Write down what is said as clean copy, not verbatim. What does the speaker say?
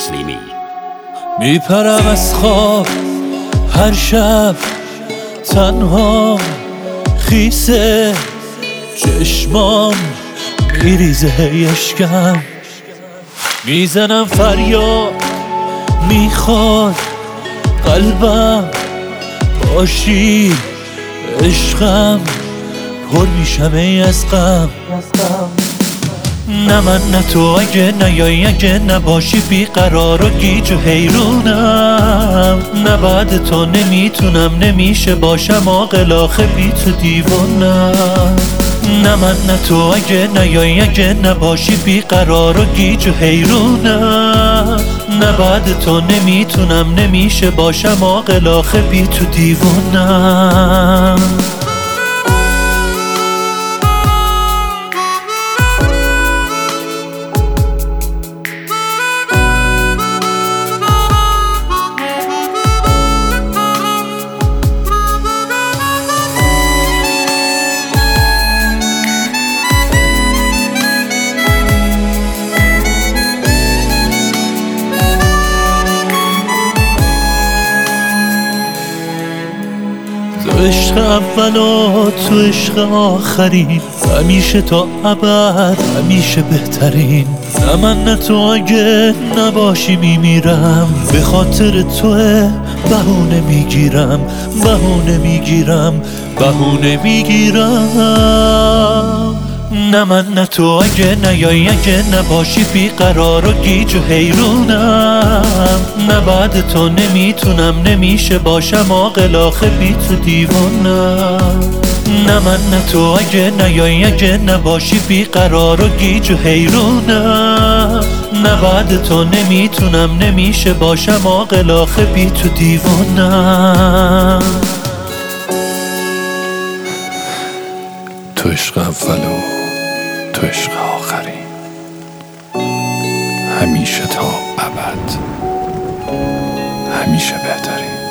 تسلیمی. میپرم از خواب هر شب تنها، خیسه چشمام میریزه اشکم، میزنم فریاد میخواد قلبم، باشی عشقم پر میشم از غم. نه من نه تو، اگه نیایی اگه نباشی بیقرار و گیج و حیرونم، نه بعد تو نمیتونم نمیشه باشم عاقل آخه بی تو دیوانم. نه من نه تو، اگه نیایی اگه نباشی بیقرار و گیج و حیرونم، نه بعد تو نمیتونم نمیشه باشم عاقل آخه بی تو دیوانم. تو عشق اول و تو عشق آخرین، همیشه تا ابد همیشه بهترین. نه من نه تو، اگه نباشی میمیرم، به خاطر توه بهونه میگیرم بهونه میگیرم بهونه میگیرم. نه من نه تو، اگه نیایی اگه نباشی بیقرار و گیج و حیرونم، نه بعد تو نمیتونم نمیشه باشم عاقل آخه بی تو دیوانم. نه من نه تو، اگه نیایی اگه نباشی بیقرار و گیج و حیرونم، نه بعد تو نمیتونم نمیشه باشم عاقل آخه بی تو دیوانم. تو عشق اولو تو عشق آخری، همیشه تا ابد همیشه بهتری.